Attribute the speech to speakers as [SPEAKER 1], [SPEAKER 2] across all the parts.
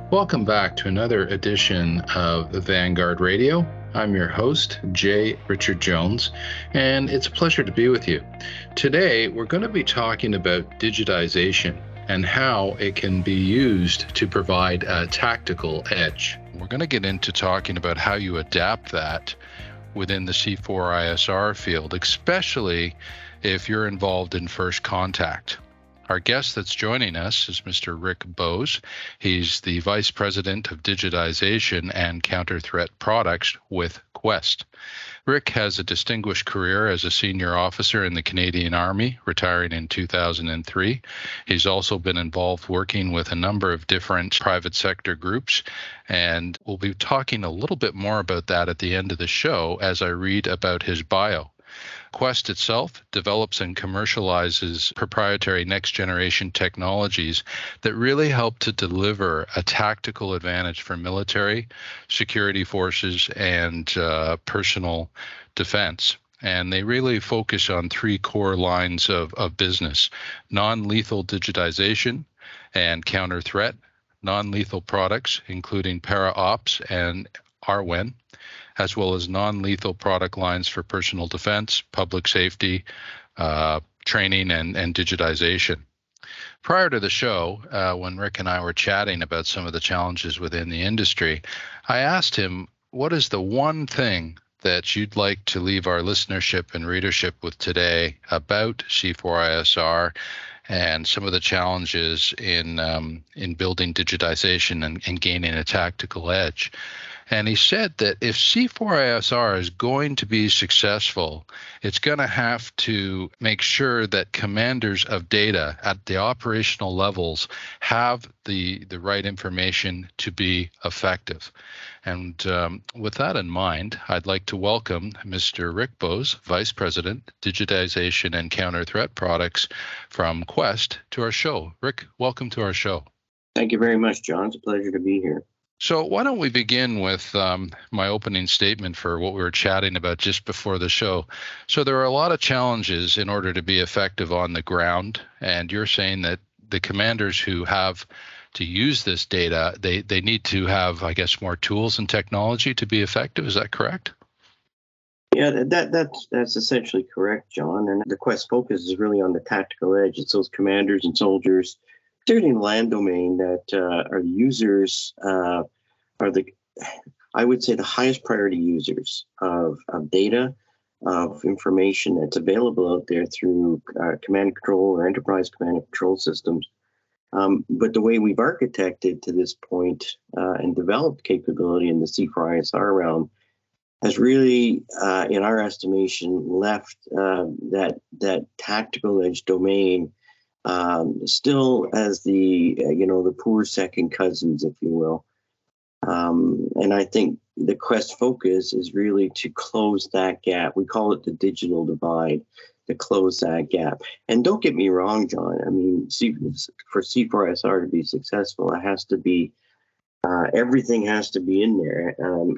[SPEAKER 1] Welcome back to another edition of Vanguard Radio. I'm your host, Jay Richard Jones, and it's a pleasure to be with you. Today, we're going to be talking about digitization and how it can be used to provide a tactical edge. We're going to get into talking about how you adapt that within the C4ISR field, especially if you're involved in first contact. Our guest that's joining us is Mr. Rick Bowes. He's the Vice President of Digitization and Counter-Threat Products with Quest. Rick has a distinguished career as a senior officer in the Canadian Army, retiring in 2003. He's also been involved working with a number of different private sector groups, and we'll be talking a little bit more about that at the end of the show as I read about his bio. Quest itself develops and commercializes proprietary next-generation technologies that really help to deliver a tactical advantage for military, security forces, and personal defense. And they really focus on three core lines of business: non-lethal digitization and counter-threat, non-lethal products, including para-ops and RWEN, as well as non-lethal product lines for personal defense, public safety, training, and digitization. Prior to the show, when Rick and I were chatting about some of the challenges within the industry, I asked him, what is the one thing that you'd like to leave our listenership and readership with today about C4ISR and some of the challenges in building digitization and gaining a tactical edge? And he said that if C4ISR is going to be successful, it's going to have to make sure that commanders of data at the operational levels have the right information to be effective. And with that in mind, I'd like to welcome Mr. Rick Bowes, Vice President, Digitization and Counter-Threat Products from Quest, to our show. Rick, welcome to our show.
[SPEAKER 2] Thank you very much, John. It's a pleasure to be here.
[SPEAKER 1] So why don't we begin with my opening statement for what we were chatting about just before the show. So there are a lot of challenges in order to be effective on the ground, and you're saying that the commanders who have to use this data, they need to have, I guess, more tools and technology to be effective. Is that correct?
[SPEAKER 2] Yeah, that's essentially correct, John. And the Quest focus is really on the tactical edge. It's those commanders and soldiers, particularly in the land domain, that are the users, I would say, the highest priority users of data, of information that's available out there through command and control or enterprise command and control systems. But the way we've architected to this point and developed capability in the C4ISR realm has really, in our estimation, left that tactical edge domain still as the poor second cousins, if you will. And I think the Quest focus is really to close that gap. We call it the digital divide, to close that gap. And don't get me wrong, John. I mean, for C4ISR to be successful, it has to be everything has to be in there.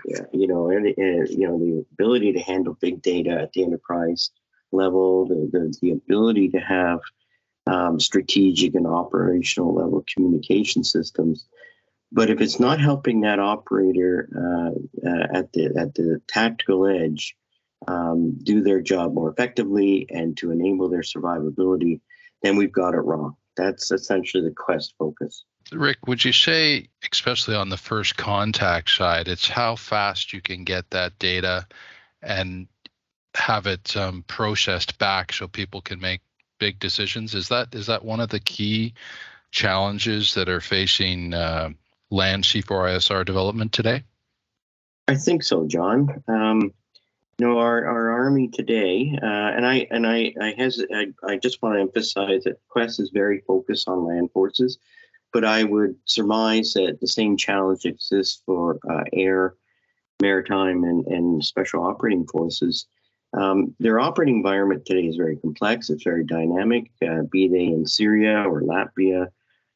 [SPEAKER 2] The ability to handle big data at the enterprise level, the ability to have strategic and operational level communication systems. But if it's not helping that operator at the tactical edge do their job more effectively and to enable their survivability, then we've got it wrong. That's essentially the Quest focus.
[SPEAKER 1] Rick, would you say, especially on the first contact side, it's how fast you can get that data and have it processed back so people can make big decisions? Is that one of the key challenges that are facing land C4ISR development today?
[SPEAKER 2] I think so, John. Our Army today, and I just want to emphasize that Quest is very focused on land forces, but I would surmise that the same challenge exists for air, maritime, and special operating forces. Their operating environment today is very complex. It's very dynamic, be they in Syria or Latvia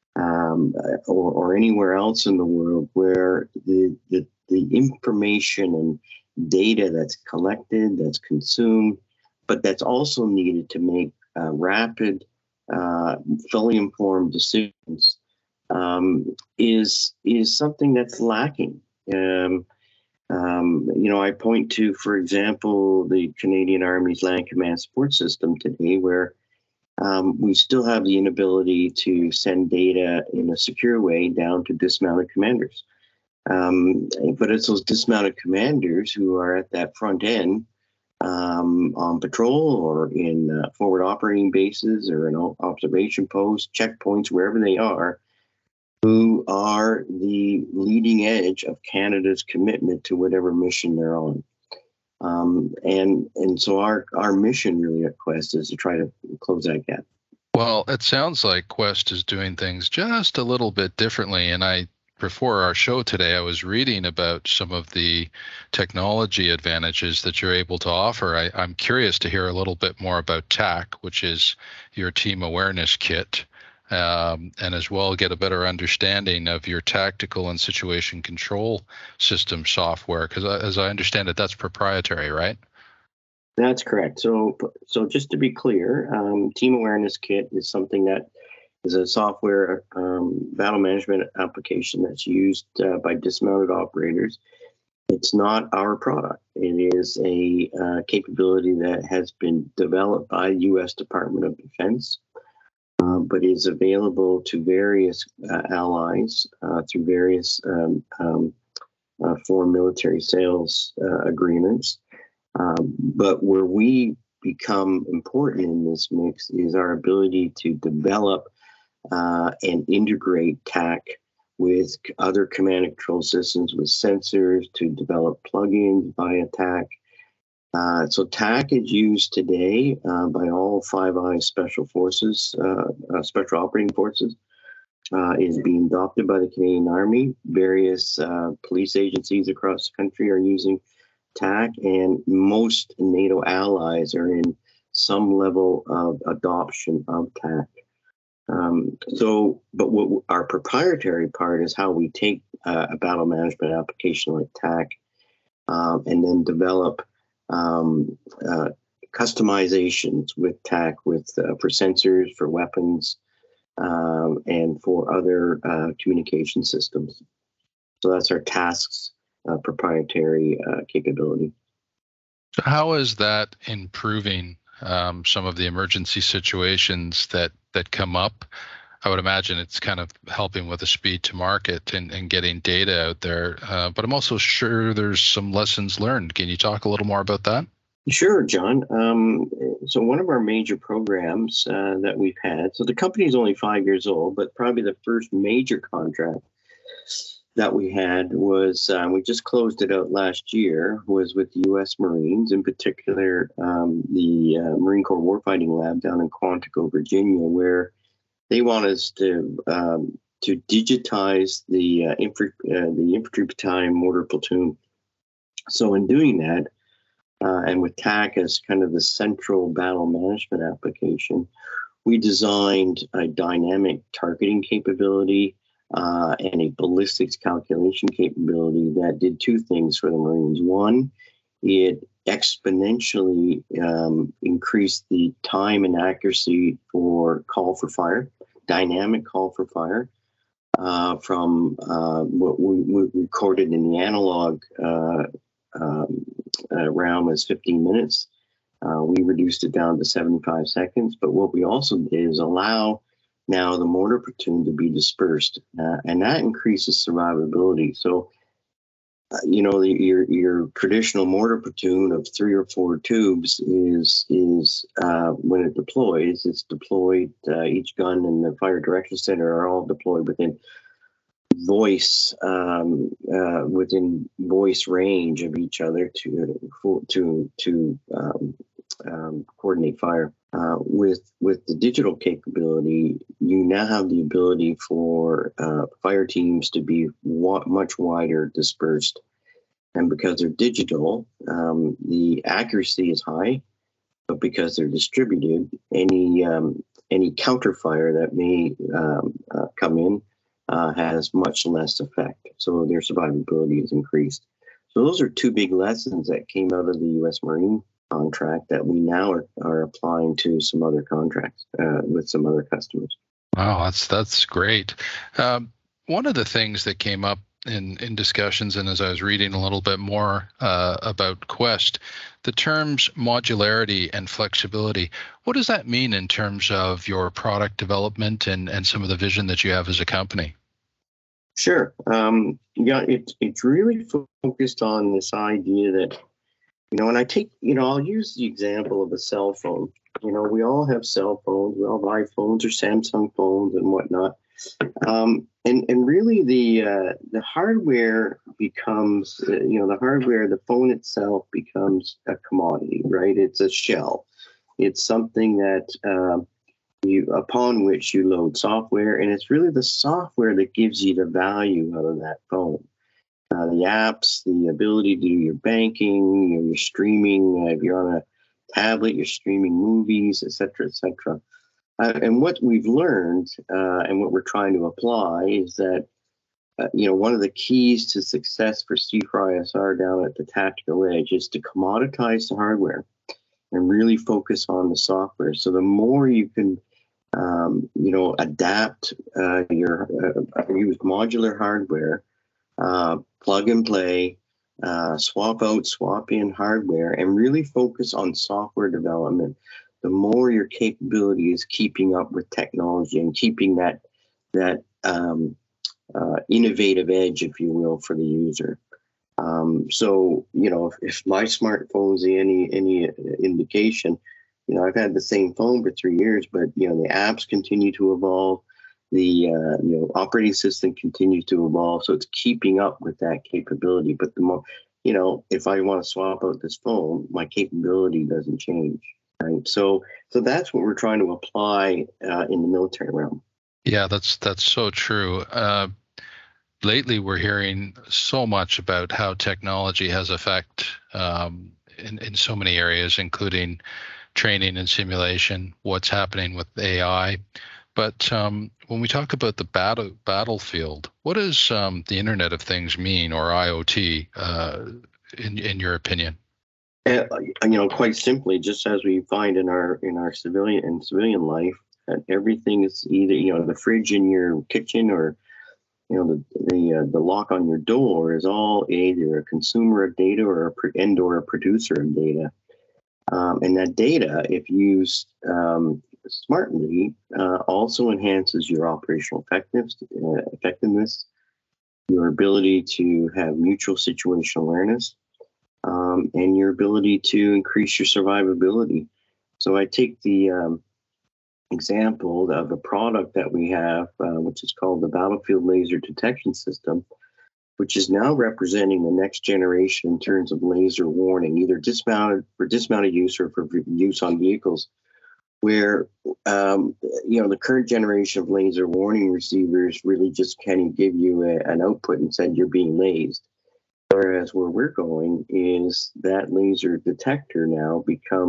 [SPEAKER 2] or anywhere else in the world where the information and data that's collected, that's consumed, but that's also needed to make rapid, fully informed decisions is something that's lacking. I point to, for example, the Canadian Army's Land Command Support System today, where we still have the inability to send data in a secure way down to dismounted commanders. But it's those dismounted commanders who are at that front end on patrol or in forward operating bases or in observation posts, checkpoints, wherever they are, who are the leading edge of Canada's commitment to whatever mission they're on. And so our mission really at Quest is to try to close that gap.
[SPEAKER 1] Well, it sounds like Quest is doing things just a little bit differently. And before our show today, I was reading about some of the technology advantages that you're able to offer. I'm curious to hear a little bit more about TAC, which is your team awareness kit. And as well get a better understanding of your tactical and situation control system software, because as I understand it, that's proprietary, right?
[SPEAKER 2] That's correct. So just to be clear, Team Awareness Kit is something that is a software battle management application that's used by dismounted operators. It's not our product. It is a capability that has been developed by the U.S. Department of Defense, but is available to various allies through various foreign military sales agreements. But where we become important in this mix is our ability to develop and integrate TAC with other command and control systems, with sensors, to develop plugins via TAC. So TAC is used today by all Five Eyes Special Forces, Special Operating Forces. Is being adopted by the Canadian Army. Various police agencies across the country are using TAC, and most NATO allies are in some level of adoption of TAC. But what our proprietary part is how we take a battle management application like TAC and then develop customizations with TAC for sensors, for weapons, and for other communication systems. So that's our TASKS proprietary capability.
[SPEAKER 1] So how is that improving some of the emergency situations that come up? I would imagine it's kind of helping with the speed to market and getting data out there. But I'm also sure there's some lessons learned. Can you talk a little more about that?
[SPEAKER 2] Sure, John. So one of our major programs that we've had, so the company is only 5 years old, but probably the first major contract that we had was, we just closed it out last year, was with the U.S. Marines, in particular the Marine Corps Warfighting Lab down in Quantico, Virginia, where they want us to digitize the infantry battalion mortar platoon. So in doing that, and with TAC as kind of the central battle management application, we designed a dynamic targeting capability and a ballistics calculation capability that did two things for the Marines. One, it exponentially increased the time and accuracy for call for fire, dynamic call for fire, from what we recorded in the analog round was 15 minutes. We reduced it down to 75 seconds. But what we also did is allow now the mortar platoon to be dispersed, and that increases survivability. So, your traditional mortar platoon of 3 or 4 tubes is when it deploys, it's deployed. Each gun and the fire direction center are all deployed within voice range of each other to coordinate fire. With the digital capability, you now have the ability for fire teams to be much wider dispersed, and because they're digital, the accuracy is high. But because they're distributed, any counterfire that may come in has much less effect, so their survivability is increased. So those are two big lessons that came out of the U.S. Marine contract that we now are applying to some other contracts with some other customers.
[SPEAKER 1] Wow, that's great. One of the things that came up in discussions, and as I was reading a little bit more about Quest, the terms modularity and flexibility. What does that mean in terms of your product development and some of the vision that you have as a company?
[SPEAKER 2] Sure. Yeah, it's really focused on this idea that, and I'll use the example of a cell phone. We all have cell phones, we all have iPhones or Samsung phones and whatnot. And really the hardware becomes, the phone itself becomes a commodity, right? It's a shell. It's something that upon which you load software, and it's really the software that gives you the value out of that phone. The apps, the ability to do your banking, your streaming. If you're on a tablet, you're streaming movies, et cetera, et cetera. And what we've learned and what we're trying to apply is that, one of the keys to success for C4ISR down at the tactical edge is to commoditize the hardware and really focus on the software. So the more you can, adapt use modular hardware, plug and play, swap out, swap in hardware, and really focus on software development, the more your capability is keeping up with technology and keeping that innovative edge, if you will, for the user. So, if my smartphone's any indication, I've had the same phone for 3 years, but the apps continue to evolve. The operating system continues to evolve, so it's keeping up with that capability. But the more, if I want to swap out this phone, my capability doesn't change. Right. So that's what we're trying to apply in the military realm.
[SPEAKER 1] Yeah, that's so true. Lately, we're hearing so much about how technology has effect in so many areas, including training and simulation, what's happening with AI. But when we talk about the battlefield, what does the Internet of Things mean, or IoT, in your opinion?
[SPEAKER 2] Quite simply, just as we find in our civilian life, that everything is either the fridge in your kitchen or the lock on your door is all either a consumer of data or a producer of data. And that data, if used smartly, also enhances your operational effectiveness, your ability to have mutual situational awareness, and your ability to increase your survivability. So I take the example of a product that we have, which is called the Battlefield Laser Detection System, which is now representing the next generation in terms of laser warning, either dismounted use or for use on vehicles, where the current generation of laser warning receivers really just can't give you an output and said you're being lased. Whereas where we're going is that laser detector now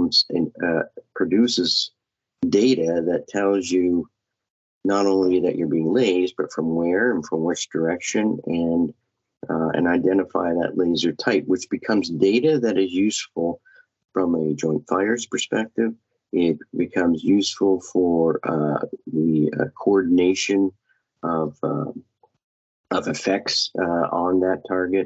[SPEAKER 2] produces data that tells you not only that you're being lased, but from where and from which direction, and identify that laser type, which becomes data that is useful from a joint fires perspective. It becomes useful for the coordination of effects on that target.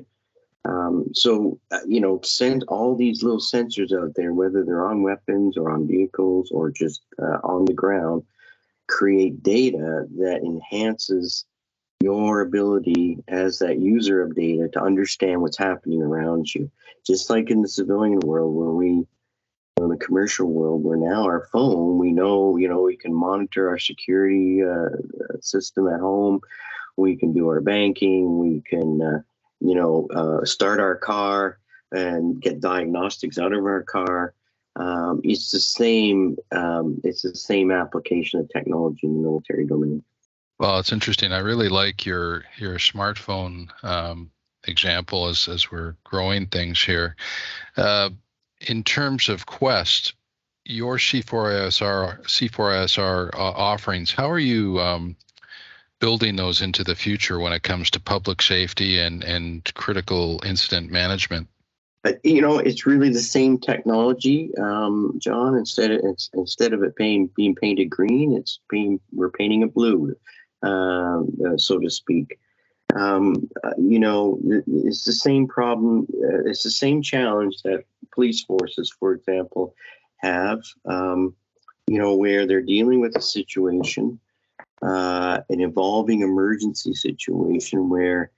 [SPEAKER 2] Send all these little sensors out there, whether they're on weapons or on vehicles or just on the ground, create data that enhances your ability as that user of data to understand what's happening around you. Just like in the civilian world, in the commercial world, where now our phone, we know, we can monitor our security system at home. We can do our banking. We can, start our car and get diagnostics out of our car. It's the same. It's the same application of technology in the military domain.
[SPEAKER 1] Well, it's interesting. I really like your smartphone example as we're growing things here. In terms of Quest, your C4ISR offerings, how are you building those into the future when it comes to public safety and critical incident management?
[SPEAKER 2] It's really the same technology, John. Instead of it being painted green, we're painting it blue, so to speak. It's the same problem. It's the same challenge that police forces, for example, have. Where they're dealing with a situation, an evolving emergency situation where,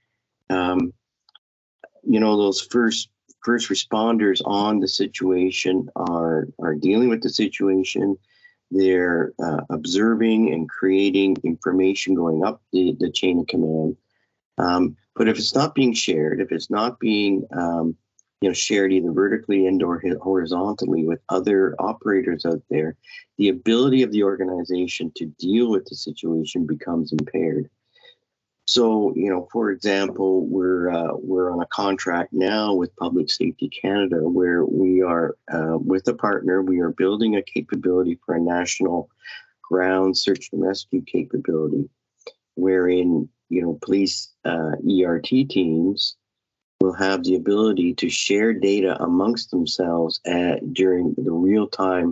[SPEAKER 2] those first responders on the situation are dealing with the situation. They're observing and creating information going up the chain of command. But if it's not being shared, if it's not being shared either vertically and or horizontally with other operators out there, the ability of the organization to deal with the situation becomes impaired. So, for example, we're on a contract now with Public Safety Canada where we are, with a partner, we are building a capability for a national ground search and rescue capability, wherein, police ERT teams will have the ability to share data amongst themselves during the real-time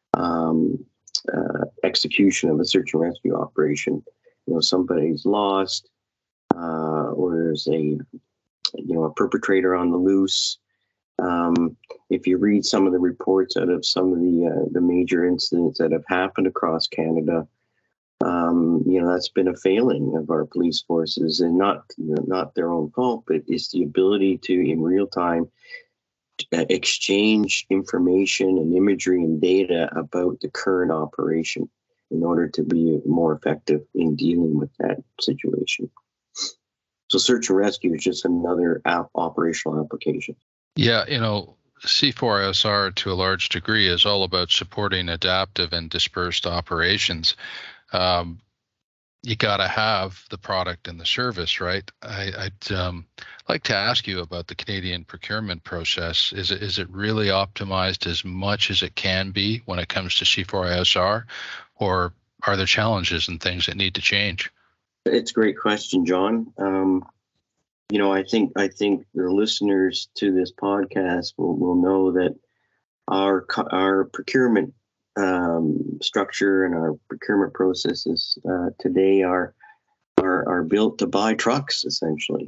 [SPEAKER 2] execution of a search and rescue operation. Somebody's lost, or there's a perpetrator on the loose. If you read some of the reports out of some of the major incidents that have happened across Canada, that's been a failing of our police forces, and not their own fault, but it's the ability to, in real time, exchange information and imagery and data about the current operation in order to be more effective in dealing with that situation. So search and rescue is just another operational application.
[SPEAKER 1] Yeah, C4ISR to a large degree is all about supporting adaptive and dispersed operations. You got to have the product and the service, right? I'd like to ask you about the Canadian procurement process. Is it really optimized as much as it can be when it comes to C4ISR, or are there challenges and things that need to change?
[SPEAKER 2] It's a great question, John. I think the listeners to this podcast will know that our procurement structure and our procurement processes today are built to buy trucks, essentially.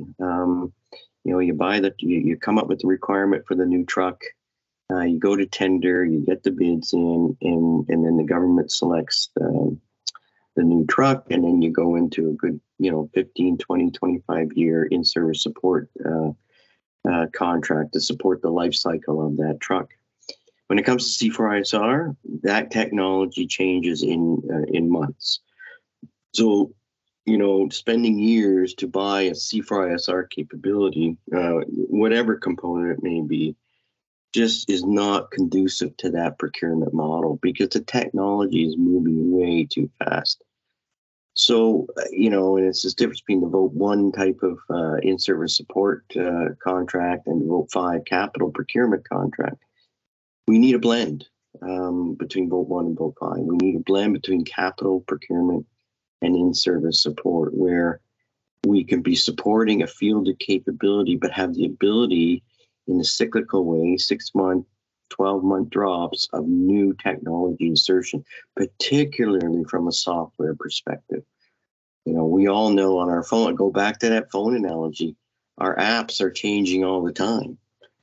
[SPEAKER 2] You come up with the requirement for the new truck, you go to tender, you get the bids in, and then the government selects the new truck, and then you go into a good 15, 20, 25 year in-service support contract to support the life cycle of that truck. When it comes to C4ISR, that technology changes in months. So, spending years to buy a C4ISR capability, whatever component it may be, just is not conducive to that procurement model because the technology is moving way too fast. So, and it's this difference between the Vote 1 type of in-service support contract and the Vote 5 capital procurement contract. We need a blend between Vote 1 and Vote 5. We need a blend between capital procurement and in-service support, where we can be supporting a fielded capability, but have the ability in a cyclical way, 6-month, 12-month drops of new technology insertion, particularly from a software perspective. We all know on our phone, go back to that phone analogy, our apps are changing all the time.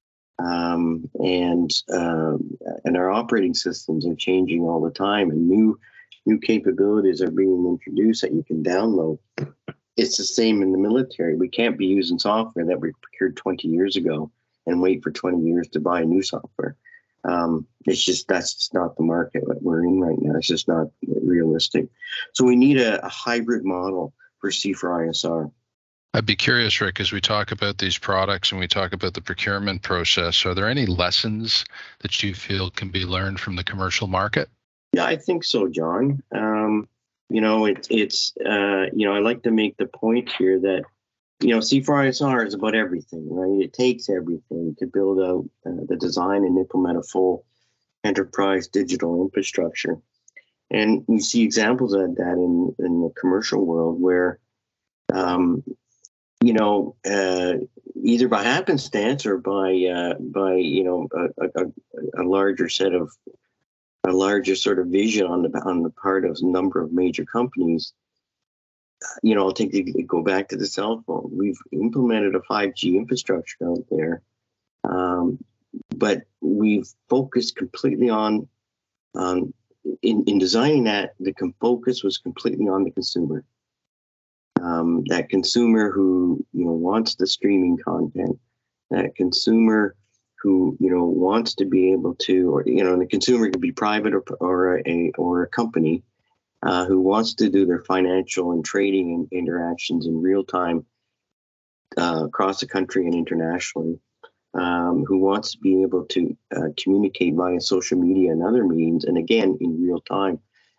[SPEAKER 2] And our operating systems are changing all the time, and new capabilities are being introduced that you can download. It's the same in the military. We can't be using software that we procured 20 years ago and wait for 20 years to buy new software. That's just not the market that we're in right now. It's just not realistic. So we need a hybrid model for C4ISR.
[SPEAKER 1] I'd be curious, Rick, as we talk about these products and we talk about the procurement process, are there any lessons that you feel can be learned from the commercial market?
[SPEAKER 2] Yeah, I think so, John. I like to make the point here that, C4ISR is about everything, right? It takes everything to build out the design and implement a full enterprise digital infrastructure. And we see examples of that in the commercial world where, either by happenstance or by a larger set of a larger sort of vision on the part of a number of major companies. I'll go back to the cell phone. We've implemented a 5G infrastructure out there, but we've focused completely on in designing that. The focus was completely on the consumer. That consumer who wants the streaming content, that consumer who wants to be able to, or the consumer could be private or a company who wants to do their financial and trading interactions in real time across the country and internationally, who wants to be able to communicate via social media and other means, and again in real time.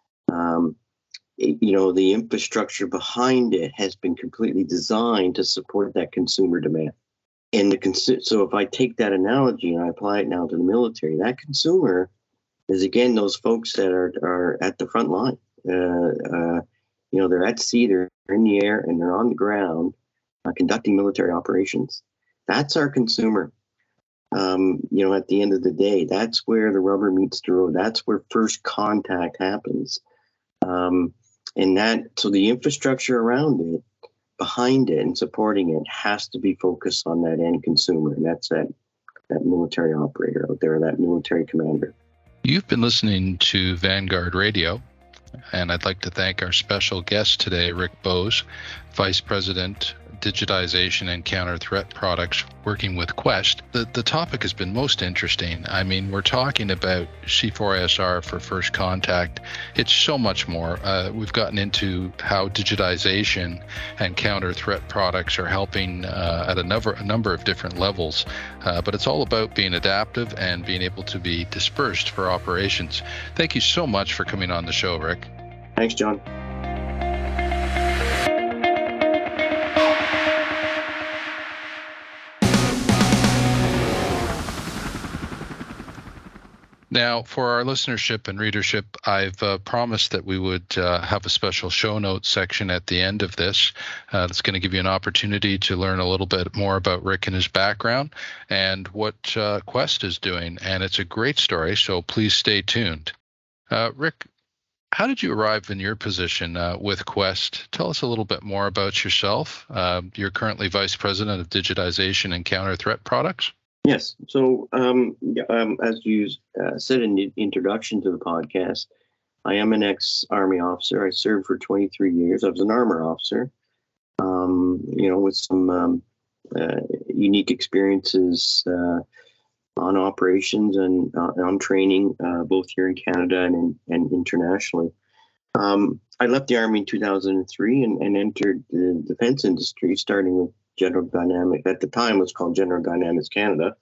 [SPEAKER 2] The infrastructure behind it has been completely designed to support that consumer demand. And so if I take that analogy and I apply it now to the military, that consumer is again those folks that are at the front line. They're at sea, they're in the air, and they're on the ground conducting military operations. That's our consumer. At the end of the day, that's where the rubber meets the road. That's where first contact happens. So the infrastructure around it, behind it, and supporting it has to be focused on that end consumer, and that's that military operator out there, that military commander.
[SPEAKER 1] You've been listening to Vanguard Radio, and I'd like to thank our special guest today, Rick Bowes, Vice President, Digitization and Counter-Threat Products, working with Quest. The topic has been most interesting. I mean, we're talking about C4ISR for first contact. It's so much more. We've gotten into how digitization and counter-threat products are helping at a number of different levels. But it's all about being adaptive and being able to be dispersed for operations. Thank you so much for coming on the show, Rick.
[SPEAKER 2] Thanks, John.
[SPEAKER 1] Now, for our listenership and readership, I've promised that we would have a special show notes section at the end of this. That's going to give you an opportunity to learn a little bit more about Rick and his background and what Quest is doing. And it's a great story, so please stay tuned. Rick, how did you arrive in your position with Quest? Tell us a little bit more about yourself. You're currently Vice President of Digitization and Counter-Threat Products.
[SPEAKER 2] Yes. So as you said in the introduction to the podcast, I am an ex-Army officer. I served for 23 years. I was an armor officer, with some unique experiences on operations and on training, both here in Canada and internationally. I left the Army in 2003 and entered the defense industry, starting with General Dynamics. At the time, it was called General Dynamics Canada,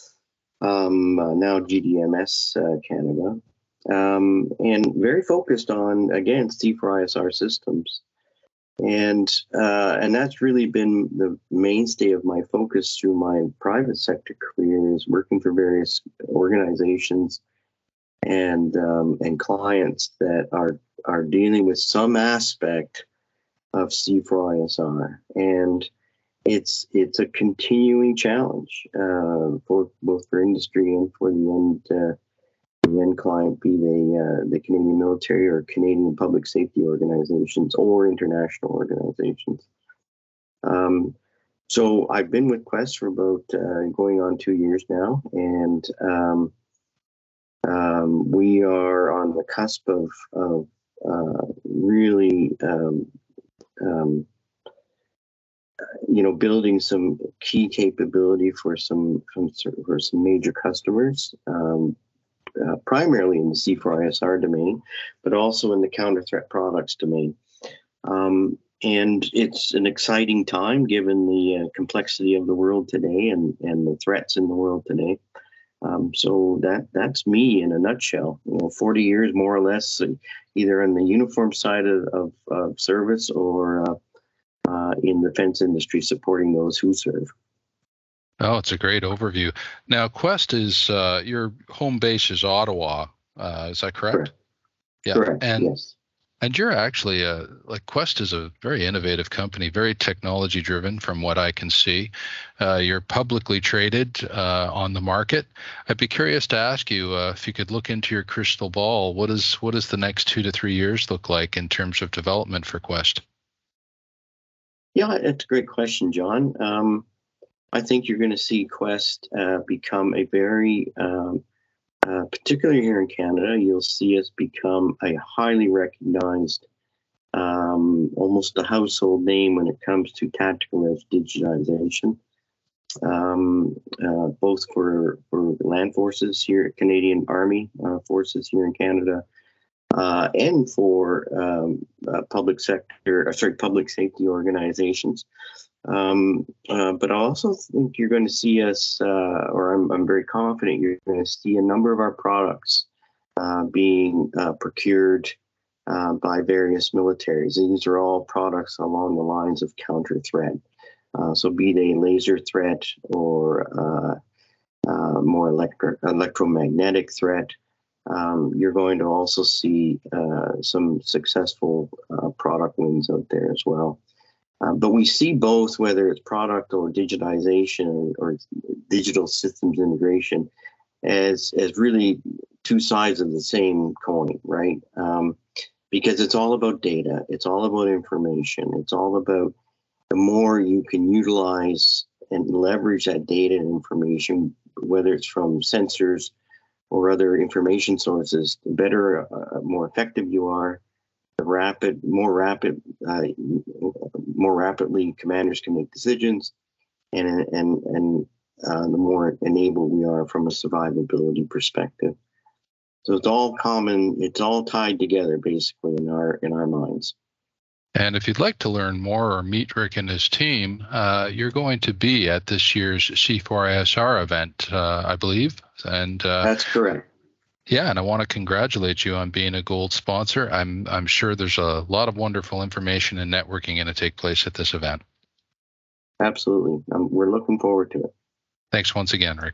[SPEAKER 2] now GDMS Canada, and very focused on, again, C4ISR systems. And that's really been the mainstay of my focus through my private sector career, is working for various organizations and clients that are dealing with some aspect of C4ISR. And it's a continuing challenge for both for industry and for the end client, be they the Canadian military or Canadian public safety organizations or international organizations. So I've been with Quest for about going on 2 years now, and we are on the cusp of really building some key capability for some major customers, primarily in the C4ISR domain, but also in the counter-threat products domain. And it's an exciting time given the complexity of the world today and the threats in the world today. So that's me in a nutshell. 40 years more or less, either on the uniform side of service or in the defense industry, supporting those who serve.
[SPEAKER 1] Oh, it's a great overview. Now, Quest is your home base is Ottawa. Is that correct?
[SPEAKER 2] Correct.
[SPEAKER 1] Yeah.
[SPEAKER 2] Correct.
[SPEAKER 1] And
[SPEAKER 2] yes.
[SPEAKER 1] And you're actually like Quest is a very innovative company, very technology driven from what I can see. You're publicly traded on the market. I'd be curious to ask you if you could look into your crystal ball. What does the next 2 to 3 years look like in terms of development for Quest?
[SPEAKER 2] Yeah, it's a great question, John. I think you're going to see Quest become a very, particularly here in Canada, you'll see us become a highly recognized, almost a household name when it comes to tactical edge digitization, both for land forces here, Canadian Army forces here in Canada, and for public safety organizations. But I also think you're going to see us, or I'm very confident you're going to see a number of our products being procured by various militaries. And these are all products along the lines of counter threat. So be they laser threat or more electromagnetic threat. You're going to also see some successful product wins out there as well. But we see both, whether it's product or digitization or digital systems integration, as really two sides of the same coin, right? Because it's all about data, it's all about information, it's all about the more you can utilize and leverage that data and information, whether it's from sensors or other information sources, the better, more effective you are. More rapidly commanders can make decisions, and the more enabled we are from a survivability perspective. So it's all common. It's all tied together, basically, in our minds.
[SPEAKER 1] And if you'd like to learn more or meet Rick and his team, you're going to be at this year's C4ISR event, I believe. And
[SPEAKER 2] that's correct.
[SPEAKER 1] Yeah, and I want to congratulate you on being a gold sponsor. I'm sure there's a lot of wonderful information and networking going to take place at this event.
[SPEAKER 2] Absolutely. We're looking forward to it.
[SPEAKER 1] Thanks once again, Rick.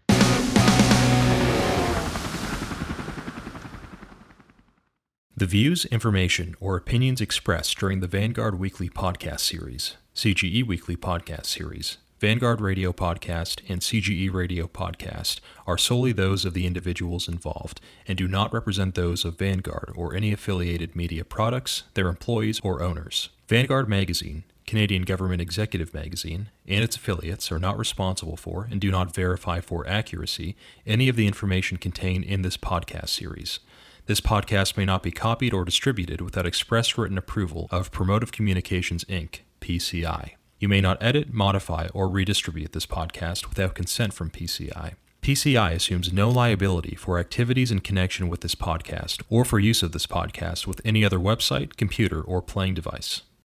[SPEAKER 3] The views, information, or opinions expressed during the Vanguard Weekly Podcast Series, CGE Weekly Podcast Series, Vanguard Radio Podcast, and CGE Radio Podcast are solely those of the individuals involved and do not represent those of Vanguard or any affiliated media products, their employees, or owners. Vanguard Magazine, Canadian Government Executive Magazine, and its affiliates are not responsible for and do not verify for accuracy any of the information contained in this podcast series. This podcast may not be copied or distributed without express written approval of Promotive Communications, Inc., PCI. You may not edit, modify, or redistribute this podcast without consent from PCI. PCI assumes no liability for activities in connection with this podcast or for use of this podcast with any other website, computer, or playing device.